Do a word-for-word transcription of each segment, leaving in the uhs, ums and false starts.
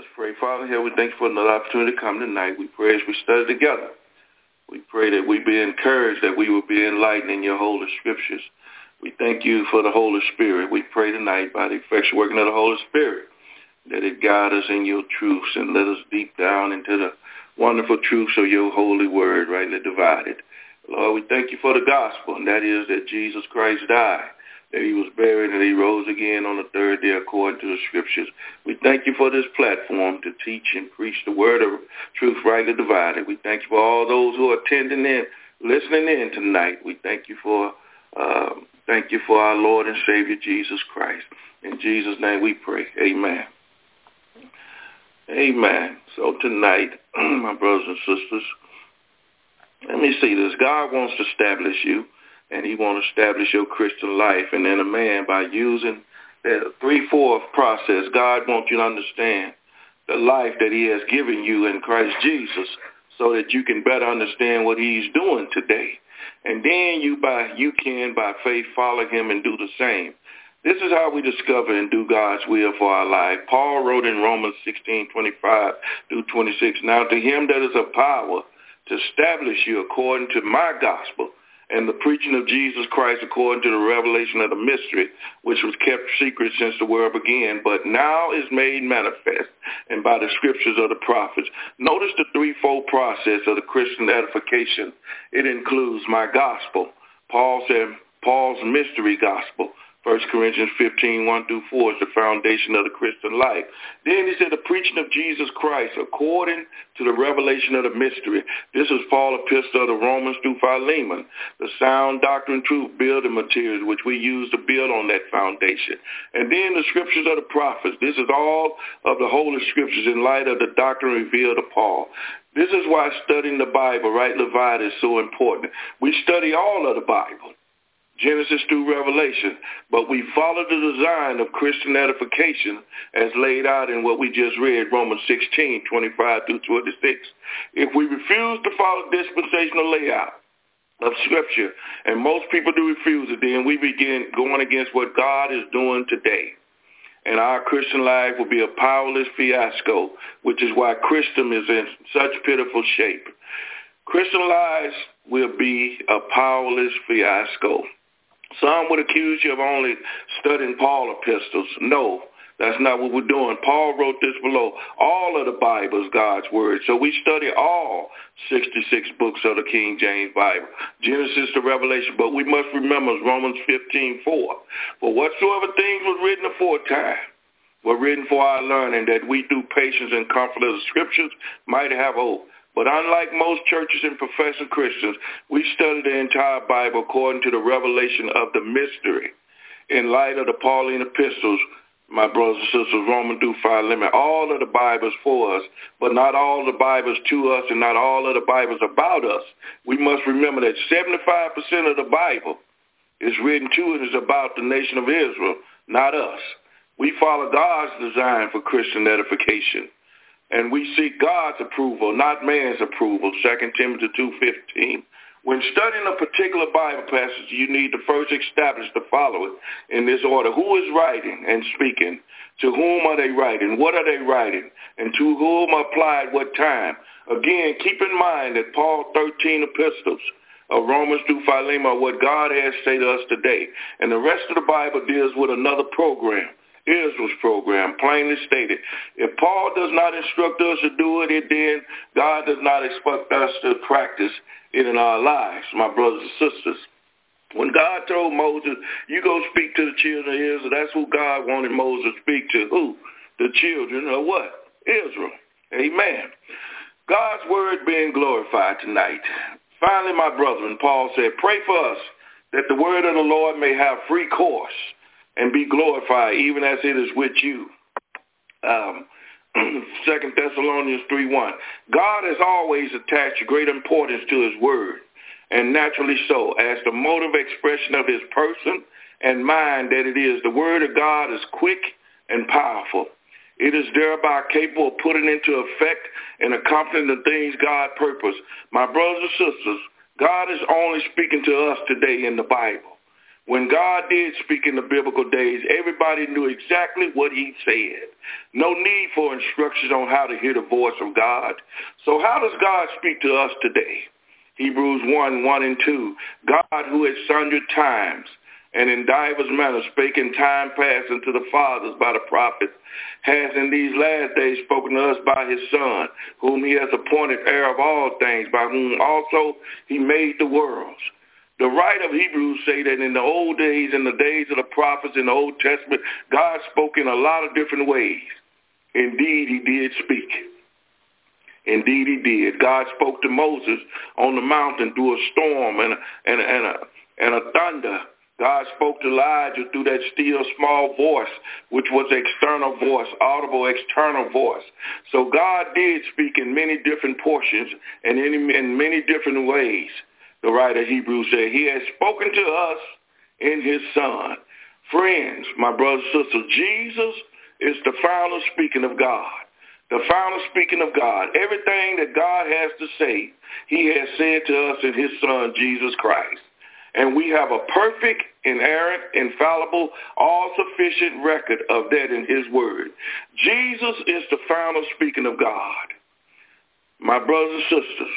Let's pray. Father, here we thank you for another opportunity to come tonight. We pray as we study together. We pray that we be encouraged, that we will be enlightened in your holy scriptures. We thank you for the Holy Spirit. We pray tonight by the effectual working of the Holy Spirit that it guide us in your truths and let us deep down into the wonderful truths of your holy word, rightly divided. Lord, we thank you for the gospel, and that is that Jesus Christ died, that he was buried, and he rose again on the third day according to the scriptures. We thank you for this platform to teach and preach the word of truth rightly divided. We thank you for all those who are attending in, listening in tonight. We thank you for uh, thank you for our Lord and Savior Jesus Christ. In Jesus' name we pray. Amen. Amen. So tonight, my brothers and sisters, let me see this. God wants to establish you, and he wants to establish your Christian life. And then a man, by using the three-fourth process, God wants you to understand the life that he has given you in Christ Jesus so that you can better understand what he's doing today. And then you by you can, by faith, follow him and do the same. This is how we discover and do God's will for our life. Paul wrote in Romans sixteen, twenty-five through twenty-six, now to him that is a power to establish you according to my gospel and the preaching of Jesus Christ according to the revelation of the mystery, which was kept secret since the world began, but now is made manifest, and by the scriptures of the prophets. Notice the threefold process of the Christian edification. It includes my gospel. Paul said Paul's mystery gospel. First Corinthians fifteen, one through four is the foundation of the Christian life. Then he said the preaching of Jesus Christ according to the revelation of the mystery. This is Paul's epistle of the Romans through Philemon. The sound doctrine, truth, building materials, which we use to build on that foundation. And then the scriptures of the prophets. This is all of the holy scriptures in light of the doctrine revealed to Paul. This is why studying the Bible, right, divided, is so important. We study all of the Bible, Genesis through Revelation, but we follow the design of Christian edification as laid out in what we just read, Romans sixteen, twenty-five through twenty-six. If we refuse to follow dispensational layout of Scripture, and most people do refuse it, then we begin going against what God is doing today. And our Christian life will be a powerless fiasco, which is why Christendom is in such pitiful shape. Christian lives will be a powerless fiasco. Some would accuse you of only studying Paul epistles. No, that's not what we're doing. Paul wrote this below. All of the Bible is God's word. So we study all sixty-six books of the King James Bible, Genesis to Revelation. But we must remember Romans fifteen, four. For whatsoever things was written aforetime were written for our learning, that we through patience and comfort of the scriptures might have hope. But unlike most churches and professing Christians, we study the entire Bible according to the revelation of the mystery in light of the Pauline epistles, my brothers and sisters, Romans through Philemon. All of the Bible is for us, but not all the Bible is to us and not all of the Bible is about us. We must remember that seventy-five percent of the Bible is written to and is about the nation of Israel, not us. We follow God's design for Christian edification. And we seek God's approval, not man's approval, Second Timothy two fifteen. When studying a particular Bible passage, you need to first establish the following in this order. Who is writing and speaking? To whom are they writing? What are they writing? And to whom applied what time? Again, keep in mind that Paul's thirteen epistles of Romans through Philemon are what God has said to us today. And the rest of the Bible deals with another program. Israel's program, plainly stated. If Paul does not instruct us to do it, then God does not expect us to practice it in our lives, my brothers and sisters. When God told Moses, you go speak to the children of Israel, that's who God wanted Moses to speak to. Who? The children of what? Israel. Amen. God's word being glorified tonight. Finally, my brethren, Paul said, pray for us that the word of the Lord may have free course and be glorified, even as it is with you. Um, Second Thessalonians three one. God has always attached great importance to his word, and naturally so, as the motive expression of his person and mind that it is. The word of God is quick and powerful. It is thereby capable of putting into effect and accomplishing the things God purposed. My brothers and sisters, God is only speaking to us today in the Bible. When God did speak in the biblical days, everybody knew exactly what he said. No need for instructions on how to hear the voice of God. So how does God speak to us today? Hebrews one, one and two. God, who at sundry times and in divers manners spake in time past unto the fathers by the prophets, has in these last days spoken to us by his Son, whom he has appointed heir of all things, by whom also he made the worlds. The writer of Hebrews say that in the old days, in the days of the prophets in the Old Testament, God spoke in a lot of different ways. Indeed, he did speak. Indeed, he did. God spoke to Moses on the mountain through a storm and a, and a, and a, and a thunder. God spoke to Elijah through that still small voice, which was external voice, audible external voice. So God did speak in many different portions and in, in many different ways. The writer of Hebrews said, he has spoken to us in his Son. Friends, my brothers and sisters, Jesus is the final speaking of God. The final speaking of God. Everything that God has to say, he has said to us in his Son, Jesus Christ. And we have a perfect, inerrant, infallible, all-sufficient record of that in his word. Jesus is the final speaking of God. My brothers and sisters,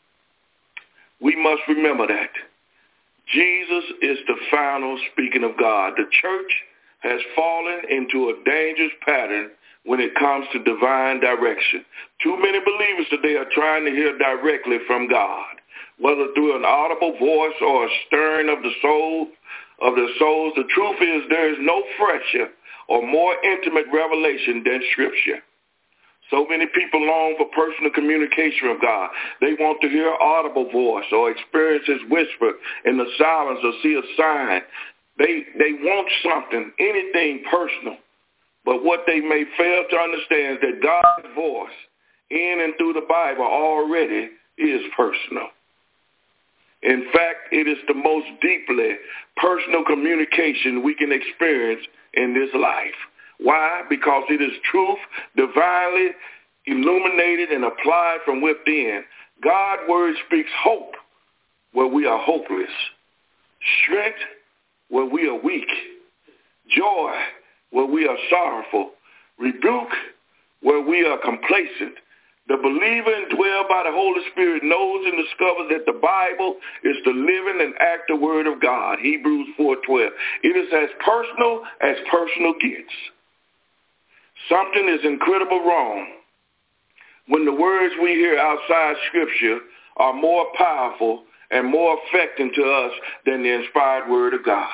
we must remember that. Jesus is the final speaking of God. The church has fallen into a dangerous pattern when it comes to divine direction. Too many believers today are trying to hear directly from God, whether through an audible voice or a stirring of the soul, of their souls. The truth is there is no fresher or more intimate revelation than Scripture. So many people long for personal communication with God. They want to hear audible voice or experience his whisper in the silence or see a sign. They, they want something, anything personal. But what they may fail to understand is that God's voice in and through the Bible already is personal. In fact, it is the most deeply personal communication we can experience in this life. Why? Because it is truth divinely illuminated and applied from within. God's word speaks hope where we are hopeless, strength where we are weak, joy where we are sorrowful, rebuke where we are complacent. The believer indwelled by the Holy Spirit knows and discovers that the Bible is the living and active word of God, Hebrews four twelve. It is as personal as personal gets. Something is incredibly wrong when the words we hear outside Scripture are more powerful and more affecting to us than the inspired word of God.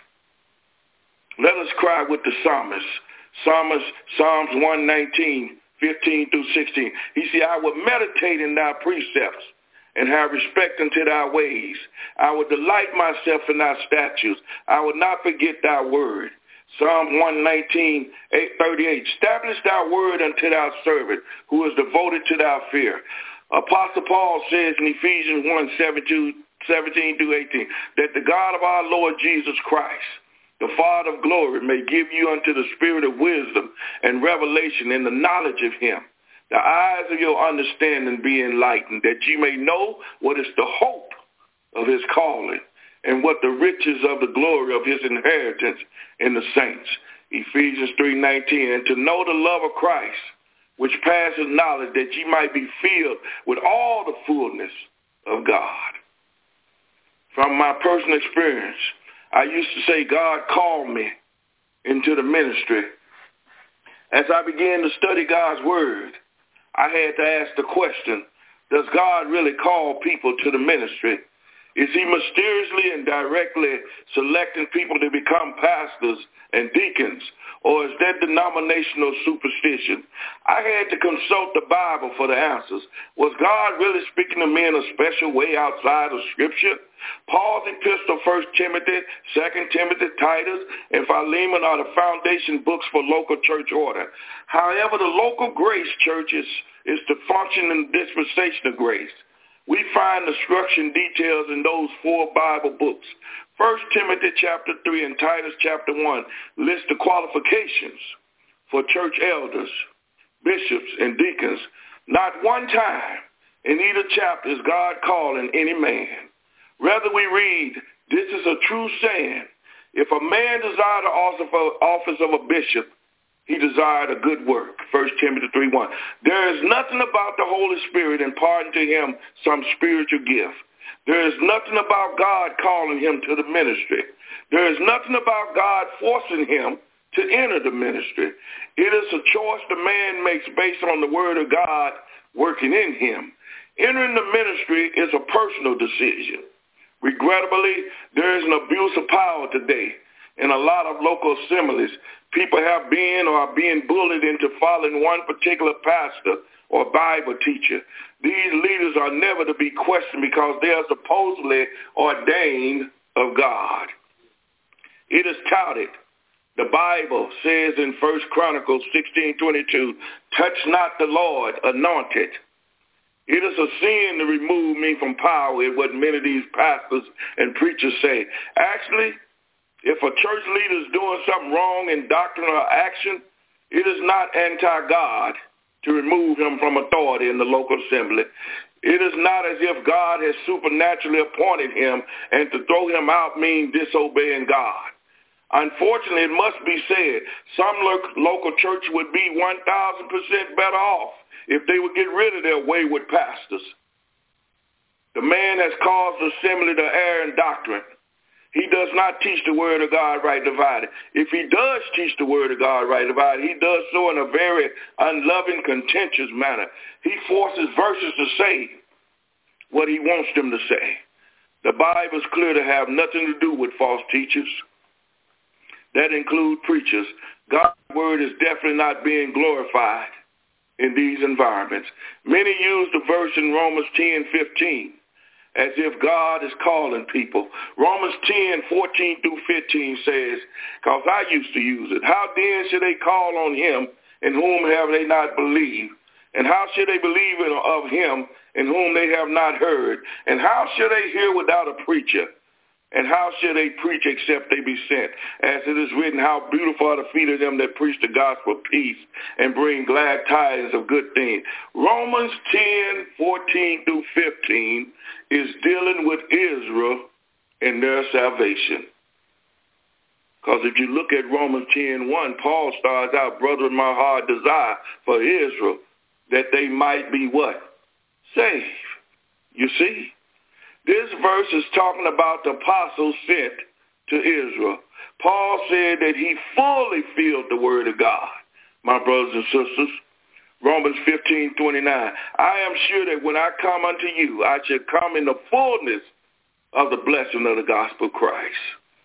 Let us cry with the psalmist. Psalmist, Psalms one nineteen, fifteen through sixteen. He said, I will meditate in thy precepts and have respect unto thy ways. I will delight myself in thy statutes. I will not forget thy word. Psalm one nineteen, thirty-eight. Establish thy word unto thy servant who is devoted to thy fear. Apostle Paul says in Ephesians one, seventeen through eighteen, that the God of our Lord Jesus Christ, the Father of glory, may give you unto the spirit of wisdom and revelation in the knowledge of him, the eyes of your understanding be enlightened, that you may know what is the hope of his calling and what the riches of the glory of his inheritance in the saints. Ephesians three nineteen, and to know the love of Christ, which passes knowledge, that ye might be filled with all the fullness of God. From my personal experience, I used to say God called me into the ministry. As I began to study God's word, I had to ask the question, does God really call people to the ministry? Is he mysteriously and directly selecting people to become pastors and deacons, or is that denominational superstition? I had to consult the Bible for the answers. Was God really speaking to me in a special way outside of Scripture? Paul's epistle, First Timothy, Second Timothy, Titus, and Philemon are the foundation books for local church order. However, the local grace church is, is to function in the dispensation of grace. We find the structure and details in those four Bible books. First Timothy chapter three and Titus chapter one list the qualifications for church elders, bishops, and deacons. Not one time in either chapter is God calling any man. Rather, we read This is a true saying. If a man desire the office of a bishop, he desired a good work. First Timothy three one. There is nothing about the Holy Spirit imparting to him some spiritual gift. There is nothing about God calling him to the ministry. There is nothing about God forcing him to enter the ministry. It is a choice the man makes based on the word of God working in him. Entering the ministry is a personal decision. Regrettably, there is an abuse of power today. In a lot of local assemblies, people have been or are being bullied into following one particular pastor or Bible teacher. These leaders are never to be questioned because they are supposedly ordained of God. It is touted. The Bible says in First Chronicles sixteen twenty-two, touch not the Lord, anointed. It is a sin to remove me from power, is what many of these pastors and preachers say. Actually, if a church leader is doing something wrong in doctrine or action, it is not anti-God to remove him from authority in the local assembly. It is not as if God has supernaturally appointed him, and to throw him out means disobeying God. Unfortunately, it must be said, some lo- local church would be one thousand percent better off if they would get rid of their wayward pastors. The man has caused the assembly to err in doctrine. He does not teach the word of God right divided. If he does teach the word of God right divided, he does so in a very unloving, contentious manner. He forces verses to say what he wants them to say. The Bible is clear to have nothing to do with false teachers. That include preachers. God's word is definitely not being glorified in these environments. Many use the verse in Romans ten fifteen as if God is calling people. Romans ten fourteen through fifteen says, because I used to use it, how then should they call on him in whom have they not believed? And how should they believe in, of him in whom they have not heard? And how should they hear without a preacher? And how shall they preach except they be sent? As it is written, how beautiful are the feet of them that preach the gospel of peace and bring glad tidings of good things. Romans ten fourteen through fifteen is dealing with Israel and their salvation. Because if you look at Romans ten one, Paul starts out, brother, my heart desire for Israel, that they might be what? Saved. You see? This verse is talking about the apostles sent to Israel. Paul said that he fully filled the word of God, my brothers and sisters. Romans fifteen twenty-nine. I am sure that when I come unto you, I shall come in the fullness of the blessing of the gospel of Christ.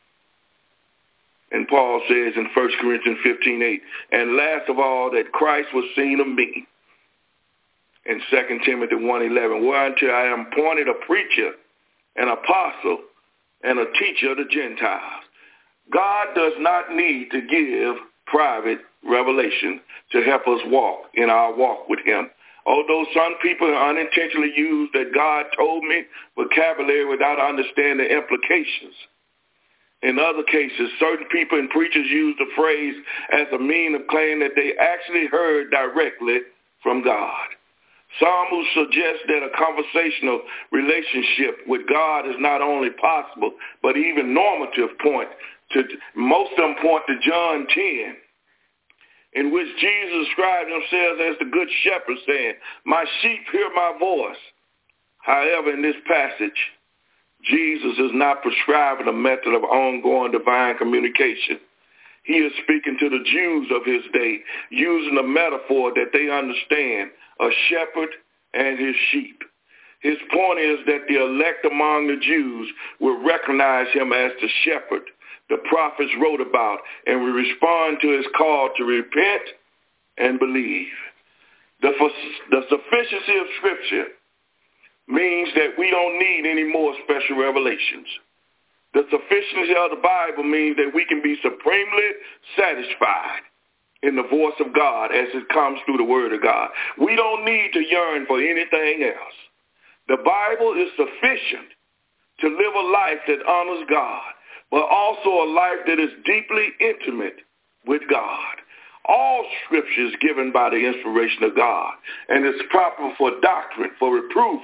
And Paul says in First Corinthians fifteen eight, and last of all, that Christ was seen of me. In Second Timothy one eleven, whereunto I am appointed a preacher, an apostle, and a teacher of the Gentiles. God does not need to give private revelation to help us walk in our walk with him. Although some people unintentionally use that God told me vocabulary without understanding the implications. In other cases, certain people and preachers use the phrase as a means of claiming that they actually heard directly from God. Some who suggest that a conversational relationship with God is not only possible, but even normative point to, most of them point to John ten, in which Jesus described himself as the good shepherd, saying, my sheep hear my voice. However, in this passage, Jesus is not prescribing a method of ongoing divine communication. He is speaking to the Jews of his day, using a metaphor that they understand, a shepherd and his sheep. His point is that the elect among the Jews will recognize him as the shepherd the prophets wrote about, and will respond to his call to repent and believe. The, the sufficiency of Scripture means that we don't need any more special revelations. The sufficiency of the Bible means that we can be supremely satisfied in the voice of God as it comes through the word of God. We don't need to yearn for anything else. The Bible is sufficient to live a life that honors God, but also a life that is deeply intimate with God. All Scripture is given by the inspiration of God, and is proper for doctrine, for reproof,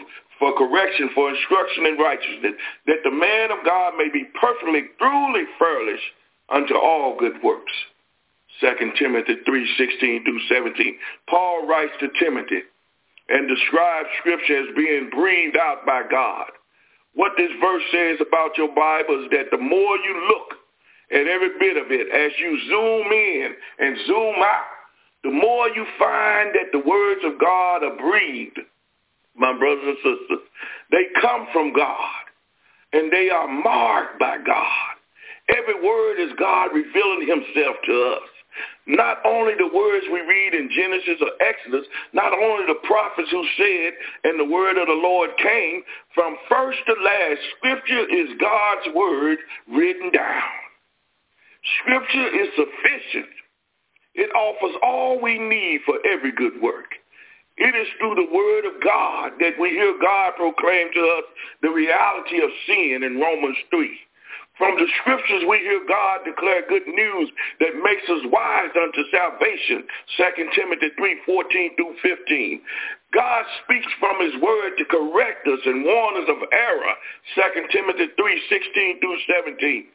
for correction, for instruction in righteousness, that the man of God may be perfectly, truly furnished unto all good works. Second Timothy three, sixteen through seventeen. Paul writes to Timothy and describes Scripture as being breathed out by God. What this verse says about your Bible is that the more you look at every bit of it, as you zoom in and zoom out, the more you find that the words of God are breathed, my brothers and sisters. They come from God, and they are marked by God. Every word is God revealing himself to us. Not only the words we read in Genesis or Exodus, not only the prophets who said, and the word of the Lord came, from first to last, Scripture is God's word written down. Scripture is sufficient. It offers all we need for every good work. It is through the word of God that we hear God proclaim to us the reality of sin in Romans three. From the scriptures, we hear God declare good news that makes us wise unto salvation, Second Timothy three, fourteen through fifteen. God speaks from his word to correct us and warn us of error, Second Timothy three, sixteen through seventeen.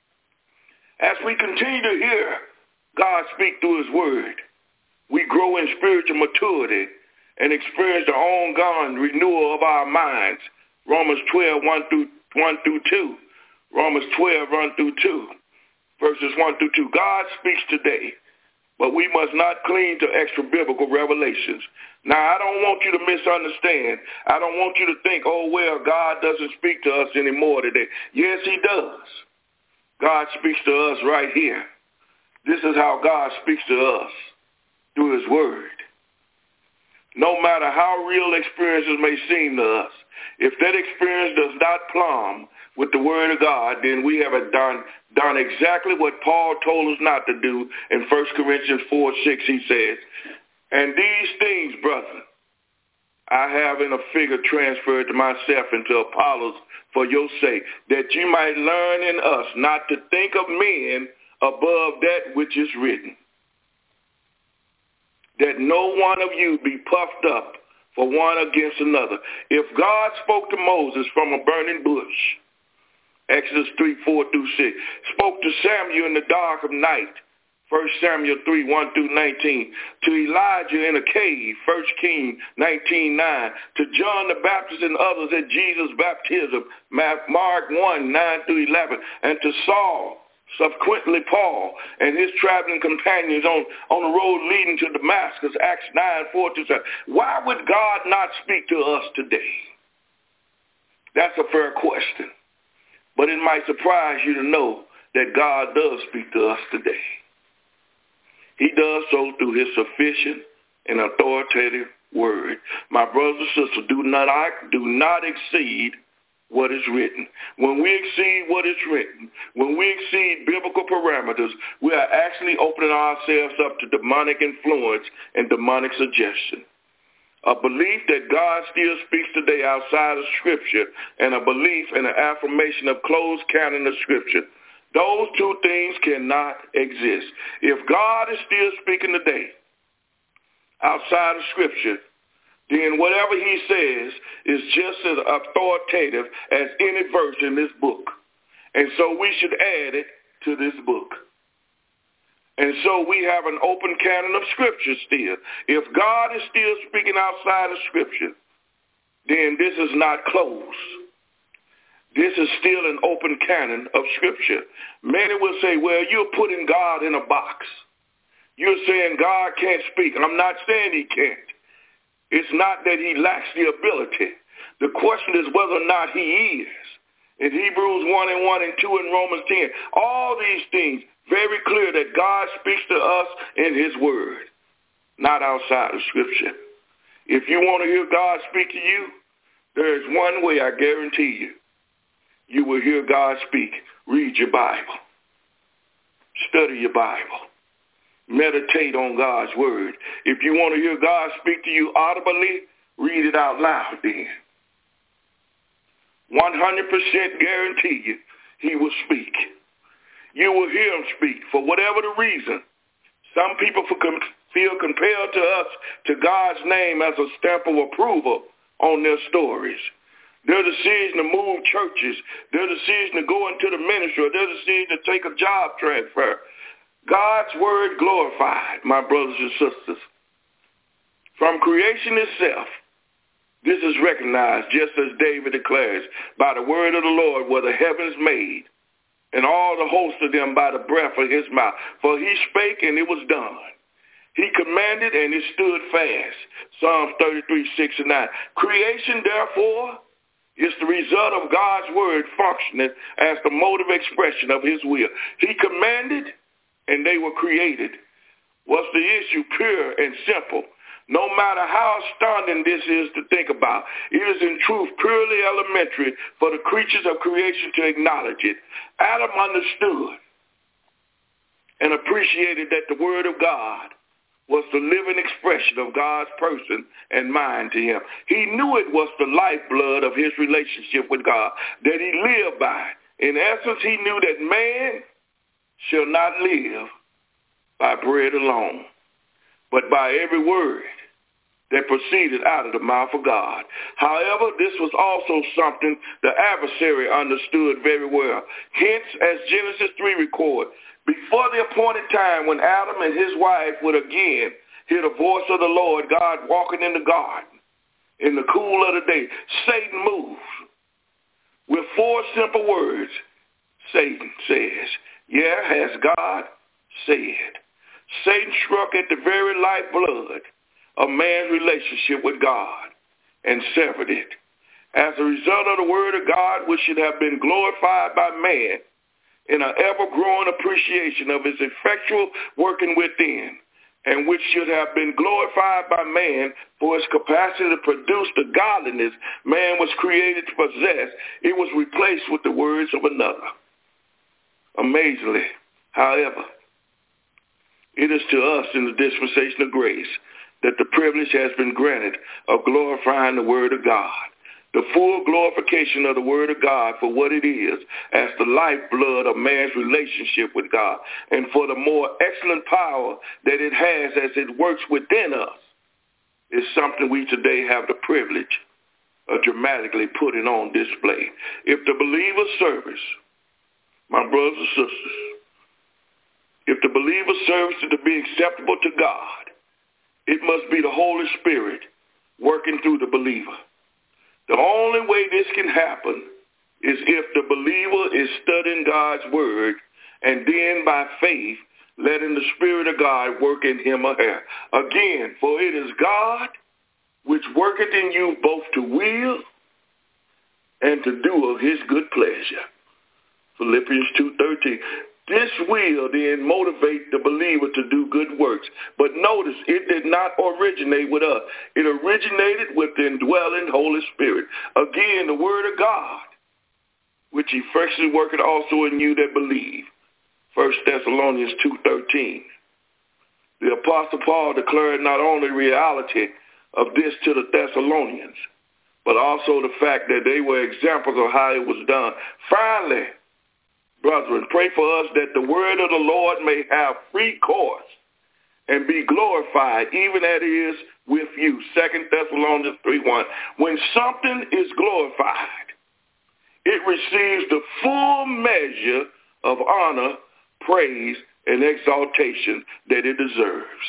As we continue to hear God speak through his word, we grow in spiritual maturity and experience the ongoing renewal of our minds, Romans twelve, one through two. Romans twelve, one through two, verses one through two. God speaks today, but we must not cling to extra biblical revelations. Now, I don't want you to misunderstand. I don't want you to think, oh, well, God doesn't speak to us anymore today. Yes, he does. God speaks to us right here. This is how God speaks to us, through his word. No matter how real experiences may seem to us, if that experience does not plumb with the word of God, then we have done, done exactly what Paul told us not to do in First Corinthians four, six. He says, and these things, brethren, I have in a figure transferred to myself and to Apollos for your sake, that you might learn in us not to think of men above that which is written, that no one of you be puffed up for one against another. If God spoke to Moses from a burning bush, Exodus three, four through six, spoke to Samuel in the dark of night, First Samuel three, one through nineteen, to Elijah in a cave, First Kings nineteen, nine, to John the Baptist and others at Jesus' baptism, Mark one, nine through eleven, and to Saul, subsequently Paul, and his traveling companions on, on the road leading to Damascus, Acts nine, four through seven. Why would God not speak to us today? That's a fair question. But it might surprise you to know that God does speak to us today. He does so through his sufficient and authoritative word. My brothers and sisters, do not, do not exceed what is written. When we exceed what is written, when we exceed biblical parameters, we are actually opening ourselves up to demonic influence and demonic suggestion. A belief that God still speaks today outside of Scripture, and a belief in an affirmation of closed canon of Scripture. Those two things cannot exist. If God is still speaking today outside of Scripture, then whatever he says is just as authoritative as any verse in this book. And so we should add it to this book. And so we have an open canon of Scripture still. If God is still speaking outside of Scripture, then this is not closed. This is still an open canon of Scripture. Many will say, well, you're putting God in a box. You're saying God can't speak. I'm not saying he can't. It's not that he lacks the ability. The question is whether or not he is. In Hebrews one and one and two and Romans ten, all these things, very clear that God speaks to us in his word, not outside of Scripture. If you want to hear God speak to you, there is one way, I guarantee you. You will hear God speak. Read your Bible. Study your Bible. Meditate on God's word. If you want to hear God speak to you audibly, read it out loud then. one hundred percent guarantee you he will speak. You will hear him speak for whatever the reason. Some people feel compelled to us, to God's name, as a stamp of approval on their stories. Their decision to move churches, their decision to go into the ministry, or their decision to take a job transfer. God's word glorified, my brothers and sisters. From creation itself, this is recognized, just as David declares, by the word of the Lord were the heavens made, and all the host of them by the breath of his mouth. For he spake, and it was done. He commanded, and it stood fast. Psalms thirty-three, six and nine. Creation, therefore, is the result of God's word functioning as the motive expression of his will. He commanded, and they were created. What's the issue? Pure and simple. No matter how astounding this is to think about, it is in truth purely elementary for the creatures of creation to acknowledge it. Adam understood and appreciated that the word of God was the living expression of God's person and mind to him. He knew it was the lifeblood of his relationship with God that he lived by. In essence, he knew that man shall not live by bread alone, but by every word that proceeded out of the mouth of God. However, this was also something the adversary understood very well. Hence, as Genesis three records, before the appointed time when Adam and his wife would again hear the voice of the Lord God walking in the garden in the cool of the day, Satan moved with four simple words. Satan says, "Yeah, has God said." Satan struck at the very lifeblood of man's relationship with God and severed it. As a result of the word of God, which should have been glorified by man in an ever-growing appreciation of his effectual working within, and which should have been glorified by man for its capacity to produce the godliness man was created to possess, it was replaced with the words of another. Amazingly, however, it is to us in the dispensation of grace that the privilege has been granted of glorifying the word of God, the full glorification of the word of God for what it is as the lifeblood of man's relationship with God, and for the more excellent power that it has as it works within us, is something we today have the privilege of dramatically putting on display. If the believer's service, my brothers and sisters, if the believer's service is to be acceptable to God, it must be the Holy Spirit working through the believer. The only way this can happen is if the believer is studying God's word and then by faith letting the Spirit of God work in him or her. Again, for it is God which worketh in you both to will and to do of his good pleasure. Philippians two thirteen. This will then motivate the believer to do good works. But notice, it did not originate with us. It originated with the indwelling Holy Spirit. Again, the word of God, which effectually worketh also in you that believe. First Thessalonians two thirteen. The Apostle Paul declared not only the reality of this to the Thessalonians, but also the fact that they were examples of how it was done. Finally, brethren, pray for us that the word of the Lord may have free course and be glorified, even as it is with you. Second Thessalonians three one. When something is glorified, it receives the full measure of honor, praise, and exaltation that it deserves.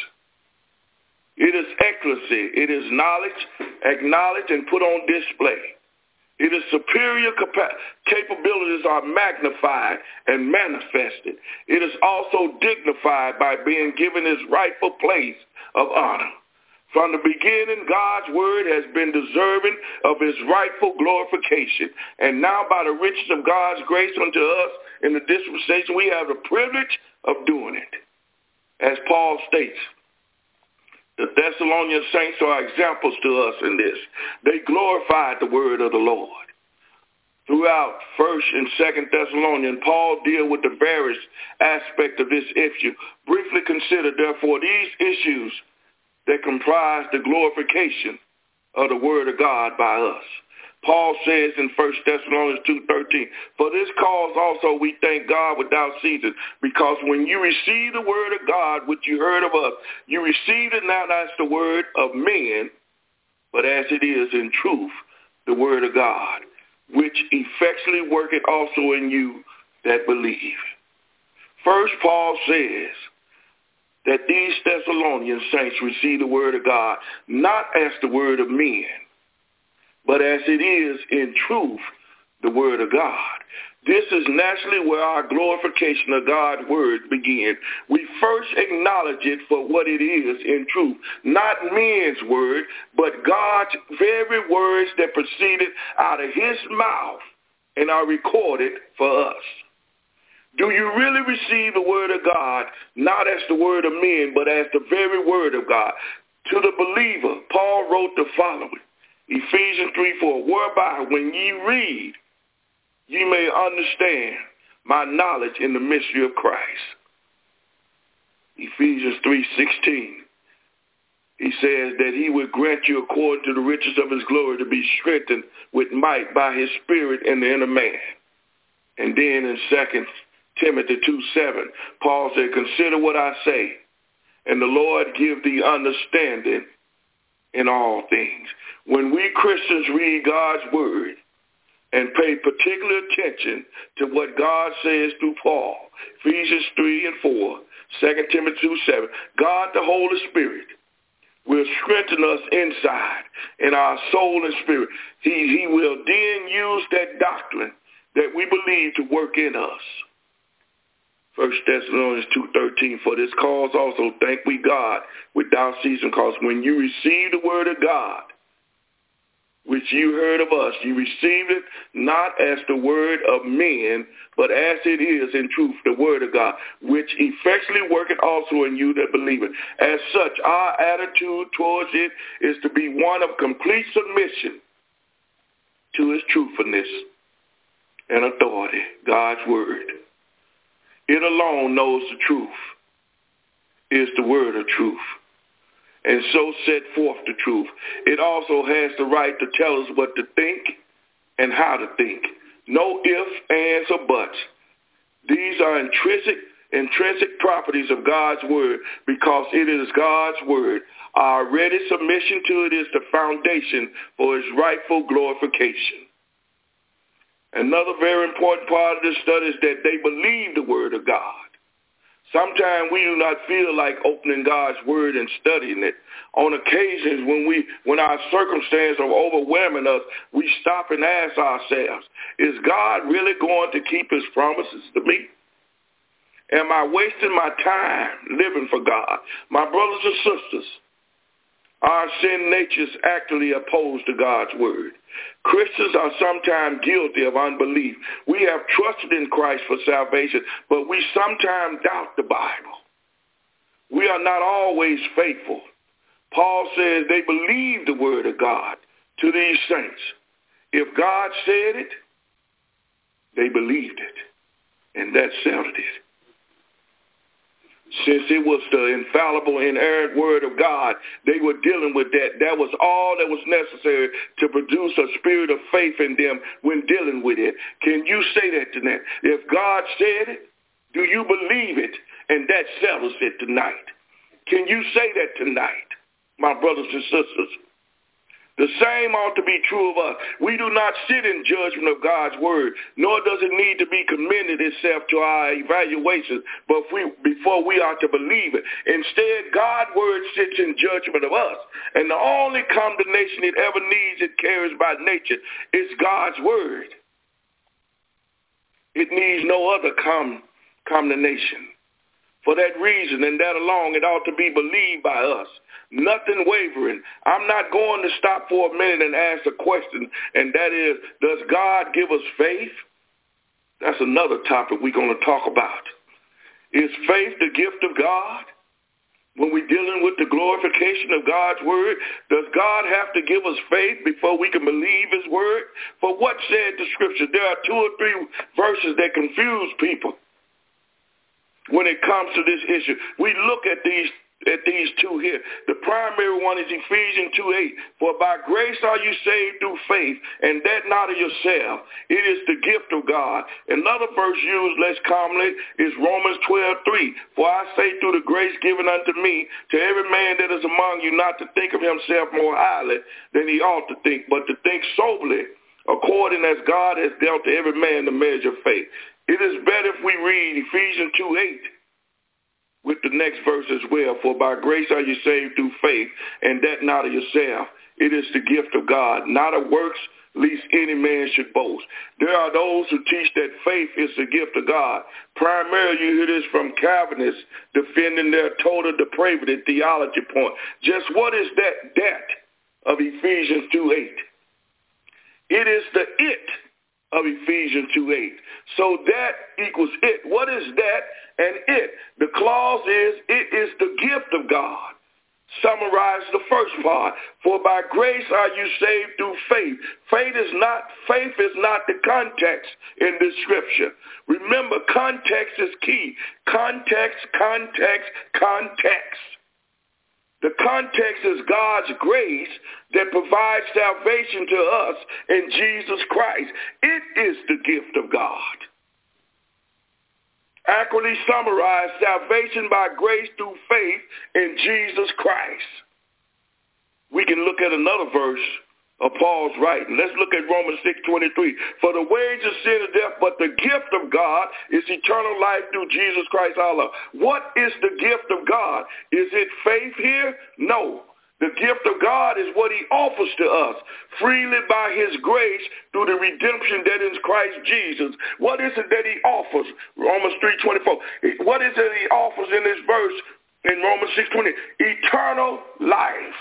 It is excellency. It is knowledge, acknowledged, and put on display. It is superior capa- capabilities are magnified and manifested. It is also dignified by being given its rightful place of honor. From the beginning, God's word has been deserving of his rightful glorification. And now by the riches of God's grace unto us in the dispensation, we have the privilege of doing it. As Paul states, the Thessalonian saints are examples to us in this. They glorified the word of the Lord. Throughout First and Second Thessalonians, Paul deal with the various aspects of this issue. Briefly consider, therefore, these issues that comprise the glorification of the word of God by us. Paul says in First Thessalonians two thirteen, for this cause also we thank God without ceasing, because when you received the word of God, which you heard of us, you received it not as the word of men, but as it is in truth the word of God, which effectually worketh also in you that believe. First, Paul says that these Thessalonian saints receive the word of God not as the word of men, but as it is in truth the word of God. This is naturally where our glorification of God's word begins. We first acknowledge it for what it is in truth, not men's word, but God's very words that proceeded out of his mouth and are recorded for us. Do you really receive the word of God, not as the word of men, but as the very word of God? To the believer, Paul wrote the following, Ephesians three four, whereby when ye read, ye may understand my knowledge in the mystery of Christ. Ephesians three sixteen, he says that he would grant you according to the riches of his glory to be strengthened with might by his spirit in the inner man. And then in Second Timothy two seven, Paul said, consider what I say, and the Lord give thee understanding in all things. When we Christians read God's word and pay particular attention to what God says through Paul, Ephesians three and four, Second Timothy two seven, God the Holy Spirit will strengthen us inside in our soul and spirit. He, he will then use that doctrine that we believe to work in us. First Thessalonians two thirteen, for this cause also thank we God without ceasing, because when you receive the word of God, which you heard of us, you received it not as the word of men, but as it is in truth the word of God, which effectually worketh also in you that believe it. As such, our attitude towards it is to be one of complete submission to his truthfulness and authority, God's word. It alone knows the truth, is the word of truth, and so set forth the truth. It also has the right to tell us what to think and how to think. No ifs, ands, or buts. These are intrinsic, intrinsic properties of God's word because it is God's word. Our ready submission to it is the foundation for his rightful glorification. Another very important part of this study is that they believe the word of God. Sometimes we do not feel like opening God's word and studying it. On occasions when we, when our circumstances are overwhelming us, we stop and ask ourselves, is God really going to keep his promises to me? Am I wasting my time living for God? My brothers and sisters, our sin natures actively opposed to God's word. Christians are sometimes guilty of unbelief. We have trusted in Christ for salvation, but we sometimes doubt the Bible. We are not always faithful. Paul says they believe the word of God to these saints. If God said it, they believed it, and that settled it. Since it was the infallible, inerrant word of God, they were dealing with that. That was all that was necessary to produce a spirit of faith in them when dealing with it. Can you say that tonight? If God said it, do you believe it? And that settles it tonight. Can you say that tonight, my brothers and sisters? The same ought to be true of us. We do not sit in judgment of God's word, nor does it need to be commended itself to our evaluations but we, before we are to believe it. Instead, God's word sits in judgment of us, and the only condemnation it ever needs, it carries by nature, is God's word. It needs no other com- condemnation. For that reason and that alone, it ought to be believed by us. Nothing wavering. I'm not going to stop for a minute and ask a question, and that is, does God give us faith? That's another topic we're going to talk about. Is faith the gift of God? When we're dealing with the glorification of God's word, does God have to give us faith before we can believe his word? For what said the scripture? There are two or three verses that confuse people when it comes to this issue. We look at these at these two here. The primary one is Ephesians two eight. For by grace are you saved through faith, and that not of yourself. It is the gift of God. Another verse used less commonly is Romans twelve three. For I say through the grace given unto me, to every man that is among you, not to think of himself more highly than he ought to think, but to think soberly, according as God has dealt to every man the measure of faith. It is better if we read Ephesians two eight with the next verse as well. For by grace are you saved through faith, and that not of yourself. It is the gift of God, not of works, lest any man should boast. There are those who teach that faith is the gift of God. Primarily, you hear this from Calvinists defending their total depravity theology point. Just what is that that of Ephesians two eight? It is the it of Ephesians two eight. So that equals it. What is that and it? The clause is, it is the gift of God. Summarize the first part. For by grace are you saved through faith. Faith is not, faith is not the context in this scripture. Remember, context is key. Context, context, context. The context is God's grace that provides salvation to us in Jesus Christ. It is the gift of God. Accurately summarize salvation by grace through faith in Jesus Christ. We can look at another verse of Paul's writing. Let's look at Romans six twenty-three. For the wage of sin is death, but the gift of God is eternal life through Jesus Christ our Lord. What is the gift of God? Is it faith here? No. The gift of God is what he offers to us freely by his grace through the redemption that is Christ Jesus. What is it that he offers? Romans three twenty-four. What is it he offers in this verse in Romans six twenty? Eternal life.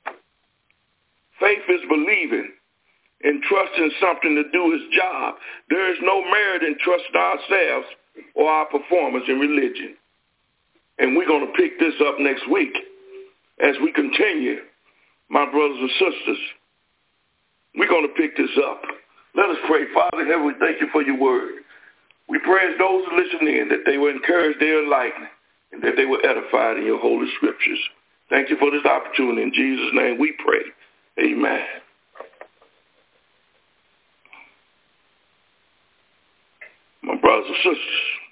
Faith is believing and trusting something to do his job. There is no merit in trusting ourselves or our performance in religion. And we're going to pick this up next week as we continue, my brothers and sisters. We're going to pick this up. Let us pray. Father in heaven, we thank you for your word. We pray as those who listen in that they were encouraged, they were enlightened, and that they were edified in your holy scriptures. Thank you for this opportunity. In Jesus' name we pray. Amen. My brothers and sisters,